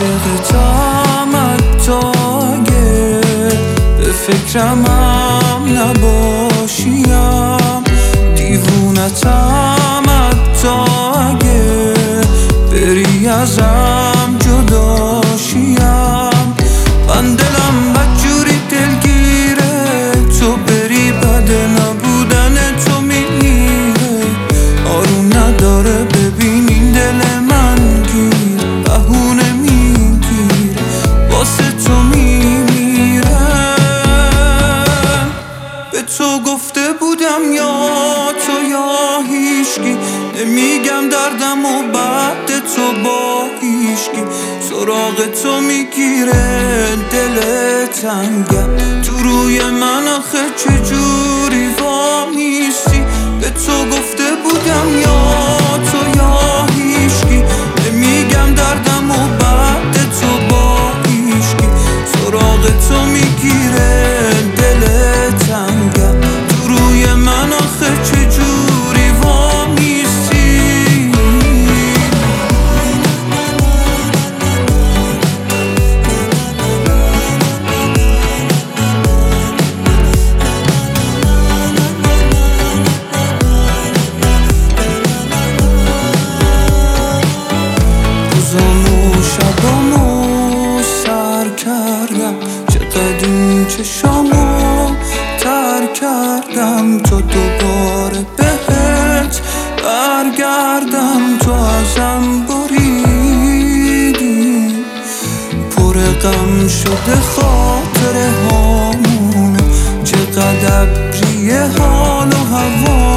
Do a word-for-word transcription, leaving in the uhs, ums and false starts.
عاشقتم حتی اگه به فکرم هم نباشیم، دیوونتم حتی اگه بری ازم جداشیم. من دلم بدجوری دلگیره، تو بری بده نبودن تو میمیره. آروم نداره ببین این دل من گیر، بهونه میگیره واسه تو میمیرم. به تو گفته بودم یا تو یا هیشکی، نمیگم دردم و بعد تو با هیشکی. سراغ تو میگیره دل تنگم، تو روی من آخه چجوری وامیستی. به تو گفته بودم یا تو یا هیشکی، نمیگم دردم و بعد تو با هیشکی. سراغ تو میگیره دل تنگم، تو روی من آخه چجوری وامیستی. روزامو شبامو سر کردم، چقدر این چشامو تر کردم تا دوباره بهت برگردم. تو ازم بریدی، پر غم شده خاطره هامونه، چقدر ابریه حال و هوا